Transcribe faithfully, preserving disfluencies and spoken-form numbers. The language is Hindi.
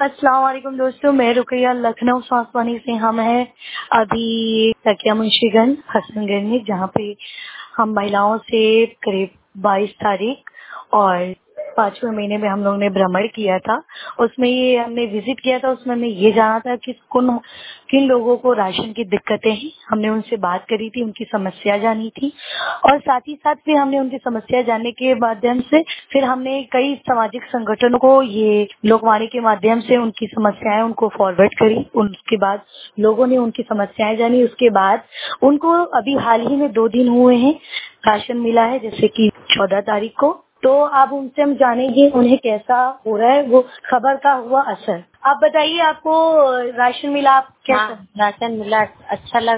अस्सलाम वालेकुम दोस्तों, मैं रुकैया लखनऊ स्वास्थ्यवानी से। हम हैं अभी तकिया मुंशीगंज हसनगंज में, जहाँ पे हम महिलाओं से करीब बाईस तारीख और पांचवें महीने में हम लोग ने भ्रमण किया था। उसमें ये हमने विजिट किया था, उसमें हमें ये जाना था कि कौन किन लोगों को राशन की दिक्कतें हैं। हमने उनसे बात करी थी, उनकी समस्या जानी थी और साथ ही साथ फिर हमने उनकी समस्या जानने के माध्यम से फिर हमने कई सामाजिक संगठनों को ये लोकवाणी के माध्यम से उनकी समस्याएं उनको फॉरवर्ड करी। उसके बाद लोगों ने उनकी समस्याएं जानी। उसके बाद उनको अभी हाल ही में दो दिन हुए हैं राशन मिला है, जैसे कि चौदह तारीख को। तो आप उनसे हम जानेंगे उन्हें कैसा हो रहा है, वो खबर का हुआ असर। आप बताइए, आपको राशन मिला, आप कैसा? हाँ, राशन मिला, अच्छा लगा।